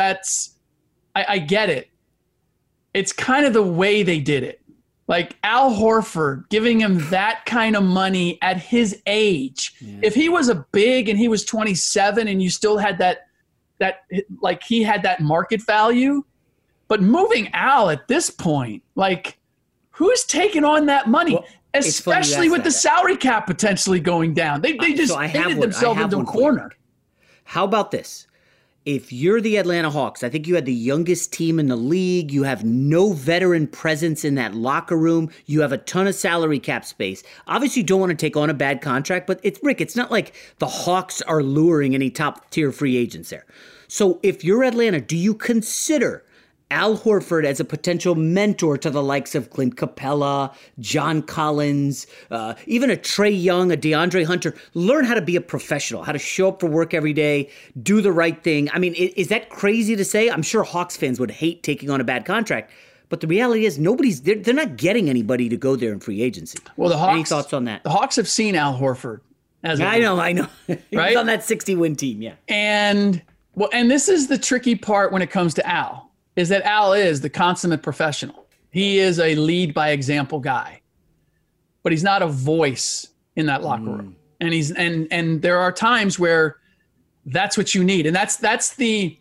I get it. It's kind of the way they did it. Like Al Horford, giving him that kind of money at his age. Yeah. If he was a big and he was 27 and you still had that like he had that market value, but moving Al at this point, like who's taking on that money? Well, especially with the salary cap potentially going down. They just painted themselves into a corner. How about this? If you're the Atlanta Hawks, I think you had the youngest team in the league. You have no veteran presence in that locker room. You have a ton of salary cap space. Obviously, you don't want to take on a bad contract, but it's not like the Hawks are luring any top-tier free agents there. So if you're Atlanta, do you consider Al Horford as a potential mentor to the likes of Clint Capella, John Collins, even a Trae Young, a DeAndre Hunter? Learn how to be a professional, how to show up for work every day, do the right thing. I mean, is that crazy to say? I'm sure Hawks fans would hate taking on a bad contract, but the reality is they're not getting anybody to go there in free agency. Well, the Hawks, any thoughts on that? The Hawks have seen Al Horford. I know. He was on that 60-win team, yeah. And this is the tricky part when it comes to Al. Is that Al is the consummate professional. He is a lead by example guy, but he's not a voice in that locker room. And and there are times where that's what you need. And that's the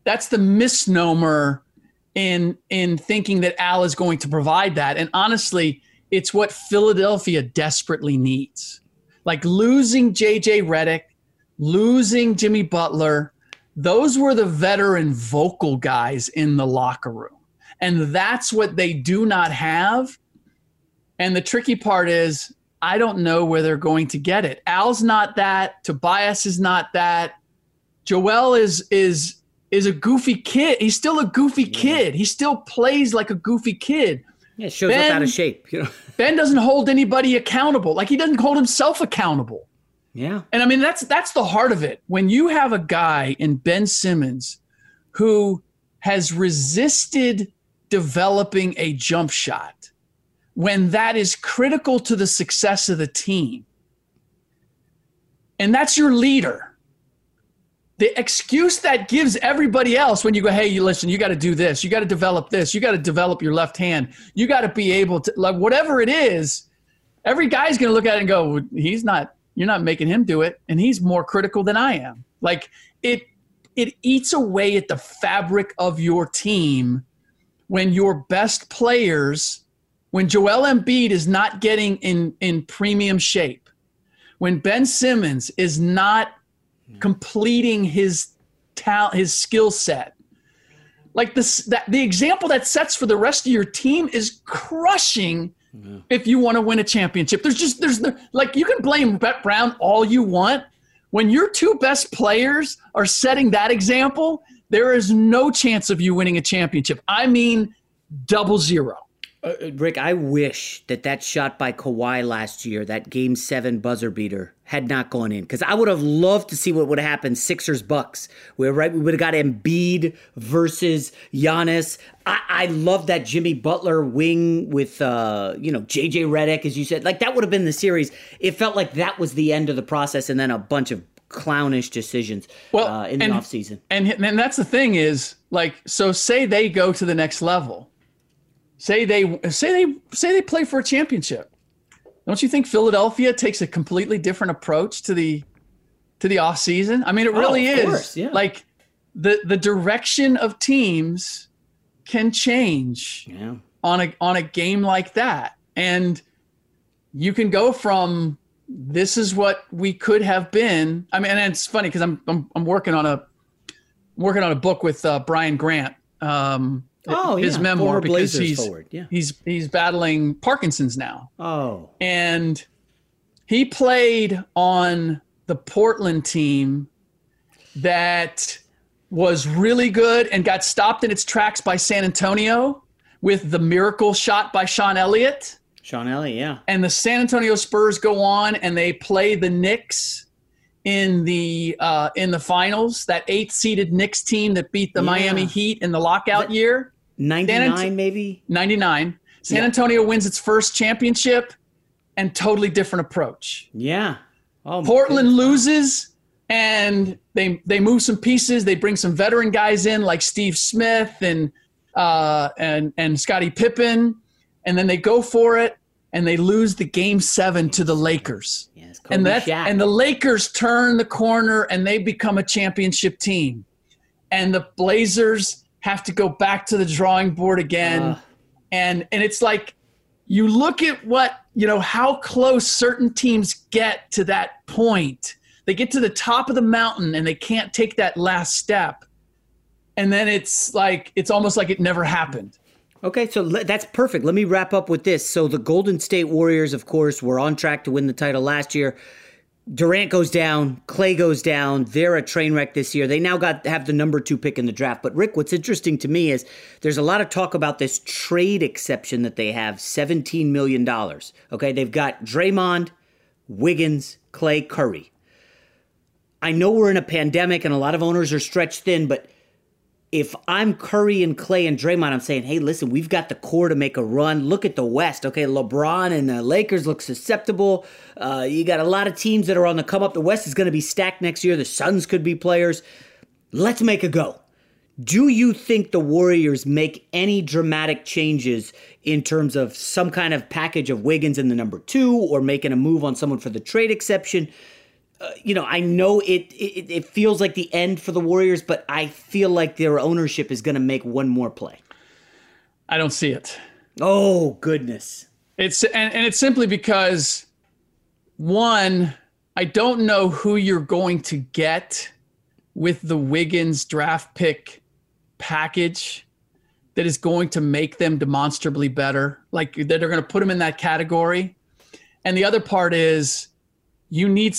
misnomer in thinking that Al is going to provide that. And honestly, it's what Philadelphia desperately needs. Like losing JJ Redick, losing Jimmy Butler, those were the veteran vocal guys in the locker room. And that's what they do not have. And the tricky part is, I don't know where they're going to get it. Al's not that. Tobias is not that. Joel is a goofy kid. He's still a goofy kid. He still plays like a goofy kid. Yeah, shows up out of shape. Ben doesn't hold anybody accountable. Like he doesn't hold himself accountable. Yeah. And I mean, that's the heart of it. When you have a guy in Ben Simmons who has resisted developing a jump shot, when that is critical to the success of the team, and that's your leader, the excuse that gives everybody else when you go, hey, listen, you got to do this. You got to develop this. You got to develop your left hand. You got to be able to, like, whatever it is, every guy's going to look at it and go, well, you're not making him do it. And he's more critical than I am. Like, it eats away at the fabric of your team when your best players, when Joel Embiid is not getting in premium shape, when Ben Simmons is not completing his talent, his skill set. Like the example that sets for the rest of your team is crushing if you want to win a championship. Like, you can blame Brett Brown all you want. When your two best players are setting that example, there is no chance of you winning a championship. I mean, 0. Rick, I wish that shot by Kawhi last year, that Game 7 buzzer beater, had not gone in. Because I would have loved to see what would have happened Sixers-Bucks. We would have got Embiid versus Giannis. I love that Jimmy Butler wing with, J.J. Redick, as you said. Like, that would have been the series. It felt like that was the end of the process, and then a bunch of clownish decisions in the offseason. And that's the thing is, like, so say they go to the next level. Say they play for a championship. Don't you think Philadelphia takes a completely different approach to the offseason? I mean, it really is. Course, yeah. Like, the direction of teams can change on a game like that. And you can go from this is what we could have been. I mean, and it's funny because I'm working on a book with Brian Grant. His memoir, because he's battling Parkinson's now. Oh. And he played on the Portland team that was really good and got stopped in its tracks by San Antonio with the miracle shot by Sean Elliott. Yeah. And the San Antonio Spurs go on and they play the Knicks in the finals, that 8th-seeded Knicks team that beat the Miami Heat in the lockout year. 99, maybe? 99. San Antonio wins its first championship, and totally different approach. Yeah. Portland loses, and they move some pieces. They bring some veteran guys in like Steve Smith and Scottie Pippen, and then they go for it, and they lose the Game 7 to the Lakers. Yes, and the Lakers turn the corner, and they become a championship team. And the Blazers have to go back to the drawing board again. And it's like, you look at how close certain teams get to that point. They get to the top of the mountain and they can't take that last step. And then it's almost like it never happened. Okay, so that's perfect. Let me wrap up with this. So the Golden State Warriors, of course, were on track to win the title last year. Durant goes down, Clay goes down. They're a train wreck this year. They now have the number 2 pick in the draft. But Rick, what's interesting to me is there's a lot of talk about this trade exception that they have, $17 million. Okay, they've got Draymond, Wiggins, Clay, Curry. I know we're in a pandemic and a lot of owners are stretched thin, but if I'm Curry and Clay and Draymond, I'm saying, hey, listen, we've got the core to make a run. Look at the West. Okay, LeBron and the Lakers look susceptible. You got a lot of teams that are on the come up. The West is going to be stacked next year. The Suns could be players. Let's make a go. Do you think the Warriors make any dramatic changes in terms of some kind of package of Wiggins in the number 2 or making a move on someone for the trade exception? I know it feels like the end for the Warriors, but I feel like their ownership is going to make one more play. I don't see it. Oh, goodness. It's simply because, one, I don't know who you're going to get with the Wiggins draft pick package that is going to make them demonstrably better, like that are going to put them in that category. And the other part is you need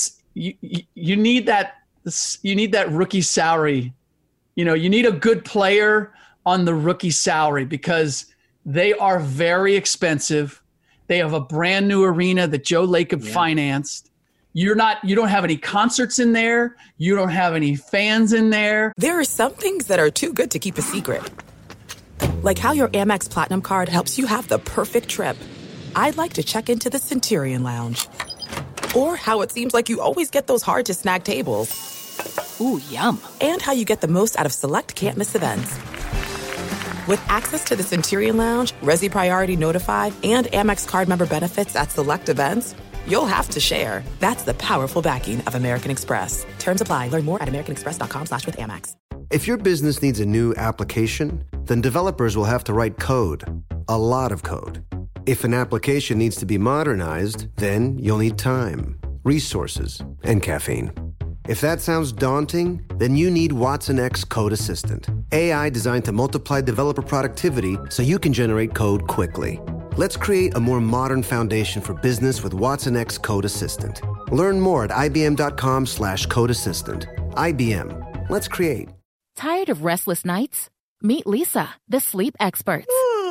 that rookie salary. You need a good player on the rookie salary because they are very expensive. They have a brand new arena that Joe Lacob financed. You don't have any concerts in there. You don't have any fans in there. There are some things that are too good to keep a secret. Like how your Amex Platinum card helps you have the perfect trip. I'd like to check into the Centurion Lounge. Or how it seems like you always get those hard-to-snag tables. Ooh, yum. And how you get the most out of select can't-miss events. With access to the Centurion Lounge, Resi Priority Notified, and Amex card member benefits at select events, you'll have to share. That's the powerful backing of American Express. Terms apply. Learn more at americanexpress.com/withAmex. If your business needs a new application, then developers will have to write code. A lot of code. If an application needs to be modernized, then you'll need time, resources, and caffeine. If that sounds daunting, then you need Watson X Code Assistant. AI designed to multiply developer productivity so you can generate code quickly. Let's create a more modern foundation for business with Watson X Code Assistant. Learn more at ibm.com/code assistant. IBM. Let's create. Tired of restless nights? Meet Lisa, the sleep experts.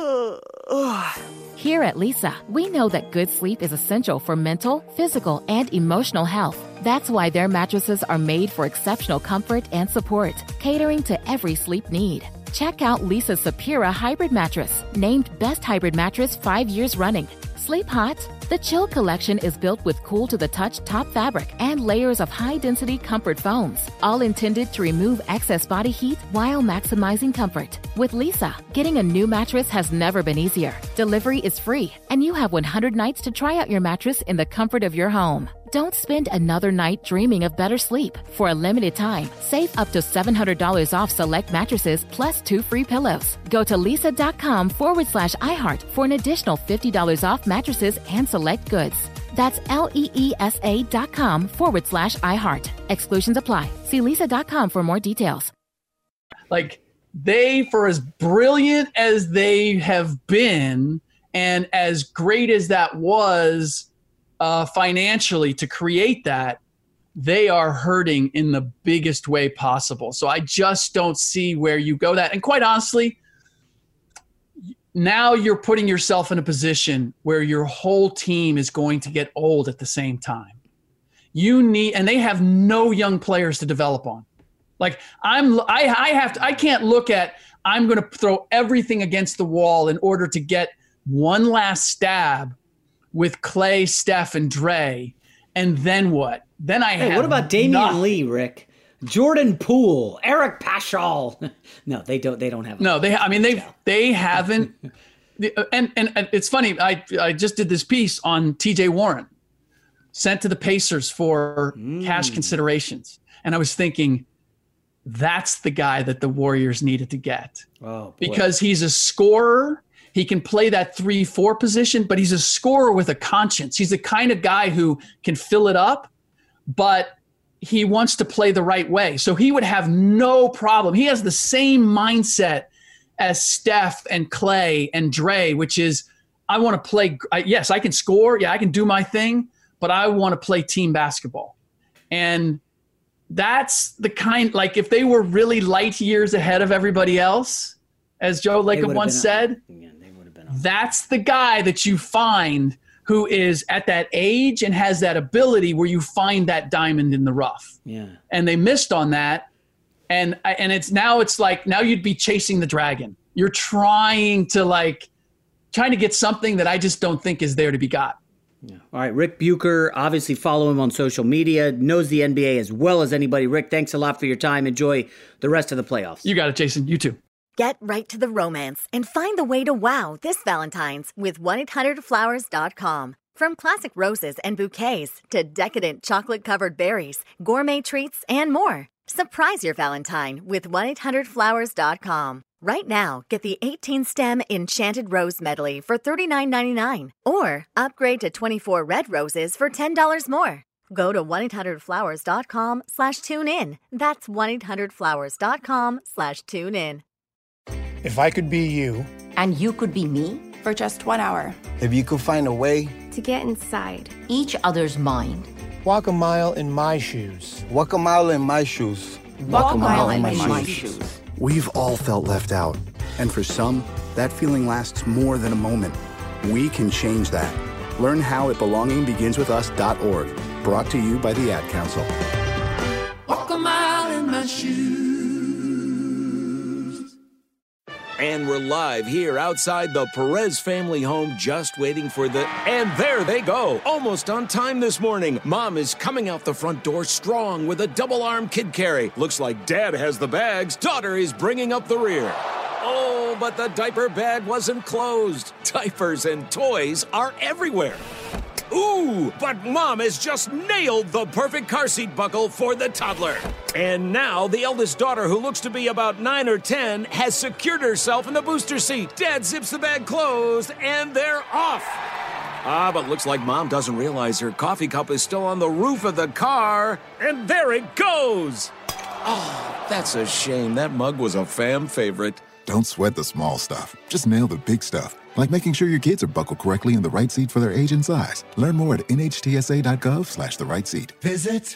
Here at Lisa, we know that good sleep is essential for mental, physical, and emotional health. That's why their mattresses are made for exceptional comfort and support, catering to every sleep need. Check out Lisa's Sapira Hybrid Mattress, named Best Hybrid Mattress 5 years running. Sleep hot? The Chill Collection is built with cool-to-the-touch top fabric and layers of high-density comfort foams, all intended to remove excess body heat while maximizing comfort. With Lisa, getting a new mattress has never been easier. Delivery is free, and you have 100 nights to try out your mattress in the comfort of your home. Don't spend another night dreaming of better sleep. For a limited time, save up to $700 off select mattresses plus 2 free pillows. Go to lisa.com/iHeart for an additional $50 off mattresses and select goods. That's LEESA.com/iHeart. Exclusions apply. See lisa.com for more details. Like, they, for as brilliant as they have been and as great as that was, financially to create that, they are hurting in the biggest way possible. So I just don't see where you go that. And quite honestly, now you're putting yourself in a position where your whole team is going to get old at the same time. And they have no young players to develop on. Like I can't look at, I'm going to throw everything against the wall in order to get one last stab with Clay, Steph, and Dre, and then what? Then what about Damian Lee, Rick? Jordan Poole, Eric Paschall? No, they don't have. No, they haven't. And it's funny. I just did this piece on T.J. Warren, sent to the Pacers for cash considerations, and I was thinking, that's the guy that the Warriors needed to get. Oh, boy. Because he's a scorer. He can play that 3-4 position, but he's a scorer with a conscience. He's the kind of guy who can fill it up, but he wants to play the right way. So he would have no problem. He has the same mindset as Steph and Clay and Dre, which is, I want to play. Yes, I can score. Yeah, I can do my thing, but I want to play team basketball. And that's the kind, like if they were really light years ahead of everybody else, as Joe Lacob once said, that's the guy that you find who is at that age and has that ability where you find that diamond in the rough. Yeah. And they missed on that. And it's like now you'd be chasing the dragon. You're trying to get something that I just don't think is there to be got. Yeah. All right, Rick Bucher, obviously follow him on social media, knows the NBA as well as anybody. Rick, thanks a lot for your time. Enjoy the rest of the playoffs. You got it, Jason. You too. Get right to the romance and find the way to wow this Valentine's with 1-800-Flowers.com. From classic roses and bouquets to decadent chocolate-covered berries, gourmet treats, and more. Surprise your Valentine with 1-800-Flowers.com. Right now, get the 18-stem Enchanted Rose Medley for $39.99 or upgrade to 24 red roses for $10 more. Go to 1-800-Flowers.com/tune-in. That's 1-800-Flowers.com/tune-in. If I could be you. And you could be me for just 1 hour. If you could find a way to get inside each other's mind. Walk a mile in my shoes. Walk a mile in my shoes. Walk a mile in my shoes. We've all felt left out. And for some, that feeling lasts more than a moment. We can change that. Learn how at belongingbeginswithus.org. Brought to you by the Ad Council. Walk a mile in my shoes. And we're live here outside the Perez family home, just waiting for the... And there they go, almost on time this morning. Mom is coming out the front door strong with a double-arm kid carry. Looks like Dad has the bags. Daughter is bringing up the rear. Oh, but the diaper bag wasn't closed. Diapers and toys are everywhere. Ooh, but Mom has just nailed the perfect car seat buckle for the toddler. And now the eldest daughter, who looks to be about 9 or 10, has secured herself in the booster seat. Dad zips the bag closed, and they're off. But looks like Mom doesn't realize her coffee cup is still on the roof of the car. And there it goes. Oh, that's a shame. That mug was a fam favorite. Don't sweat the small stuff. Just nail the big stuff. Like making sure your kids are buckled correctly in the right seat for their age and size. Learn more at nhtsa.gov/the right seat. Visit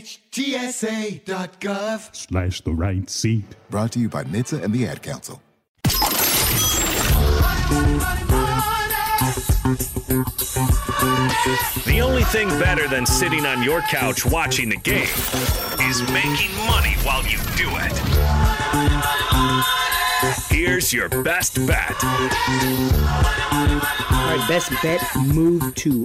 nhtsa.gov/the right seat. Brought to you by NHTSA and the Ad Council. The only thing better than sitting on your couch watching the game is making money while you do it. Here's your best bet. All right, best bet moved to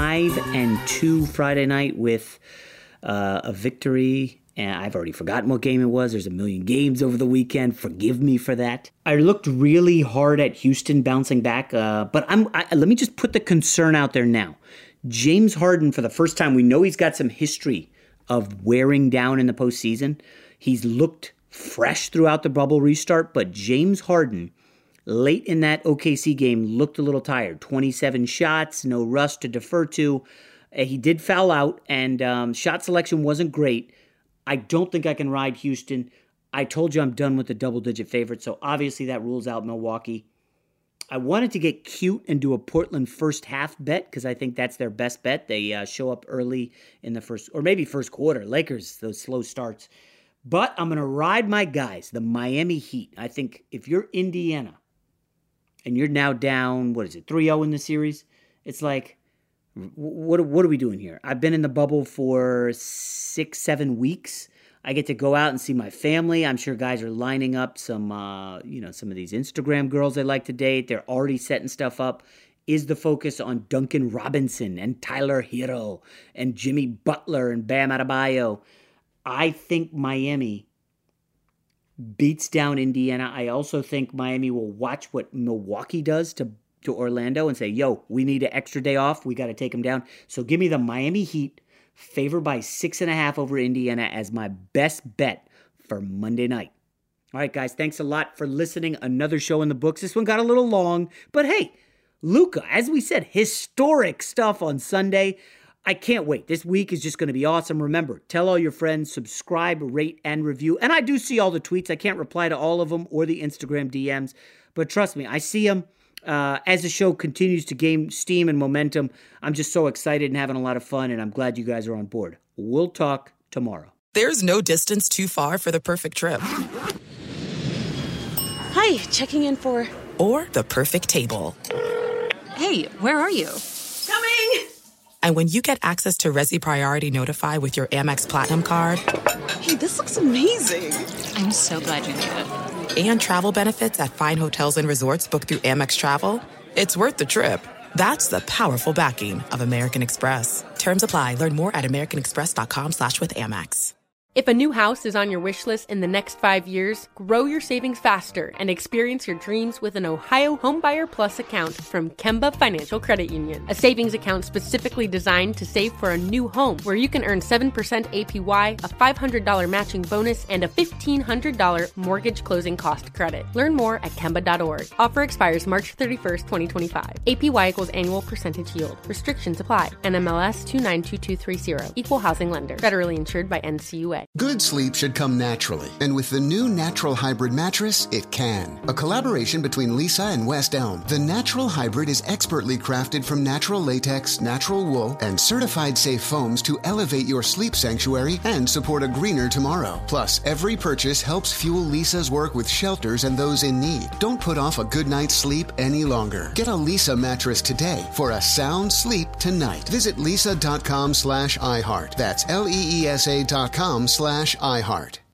5-2 Friday night with a victory. And I've already forgotten what game it was. There's a million games over the weekend. Forgive me for that. I looked really hard at Houston bouncing back, but let me just put the concern out there now. James Harden, for the first time, we know he's got some history of wearing down in the postseason. He's looked fresh throughout the bubble restart, but James Harden, late in that OKC game, looked a little tired. 27 shots, no rust to defer to. He did foul out, and shot selection wasn't great. I don't think I can ride Houston. I told you I'm done with the double-digit favorite, so obviously that rules out Milwaukee. I wanted to get cute and do a Portland first half bet because I think that's their best bet. They show up early in the first, or maybe first quarter. Lakers, those slow starts. But I'm going to ride my guys, the Miami Heat. I think if you're Indiana and you're now down, 3-0 in the series, it's like, what are we doing here? I've been in the bubble for 6-7 weeks. I get to go out and see my family. I'm sure guys are lining up some of these Instagram girls they like to date. They're already setting stuff up. Is the focus on Duncan Robinson and Tyler Hero and Jimmy Butler and Bam Adebayo? I think Miami beats down Indiana. I also think Miami will watch what Milwaukee does to Orlando and say, yo, we need an extra day off. We got to take them down. So give me the Miami Heat favored by 6.5 over Indiana as my best bet for Monday night. All right, guys, thanks a lot for listening. Another show in the books. This one got a little long, but hey, Luka, as we said, historic stuff on Sunday. I can't wait. This week is just going to be awesome. Remember, tell all your friends, subscribe, rate, and review. And I do see all the tweets. I can't reply to all of them or the Instagram DMs, but trust me, I see them. As the show continues to gain steam and momentum, I'm just so excited and having a lot of fun, and I'm glad you guys are on board. We'll talk tomorrow. There's no distance too far for the perfect trip. Hi, checking in for... Or the perfect table. Hey, where are you? Coming! And when you get access to Resi Priority Notify with your Amex Platinum card... Hey, this looks amazing. I'm so glad you made it. And travel benefits at fine hotels and resorts booked through Amex Travel, it's worth the trip. That's the powerful backing of American Express. Terms apply. Learn more at americanexpress.com/withAmex. If a new house is on your wish list in the next 5 years, grow your savings faster and experience your dreams with an Ohio Homebuyer Plus account from Kemba Financial Credit Union. A savings account specifically designed to save for a new home where you can earn 7% APY, a $500 matching bonus, and a $1,500 mortgage closing cost credit. Learn more at Kemba.org. Offer expires March 31st, 2025. APY equals annual percentage yield. Restrictions apply. NMLS 292230. Equal housing lender. Federally insured by NCUA. Good sleep should come naturally, and with the new Natural Hybrid mattress, it can. A collaboration between Lisa and West Elm, the Natural Hybrid is expertly crafted from natural latex, natural wool, and certified safe foams to elevate your sleep sanctuary and support a greener tomorrow. Plus, every purchase helps fuel Lisa's work with shelters and those in need. Don't put off a good night's sleep any longer. Get a Lisa mattress today for a sound sleep tonight. Visit lisa.com/iHeart. That's LEESA.com/iHeart.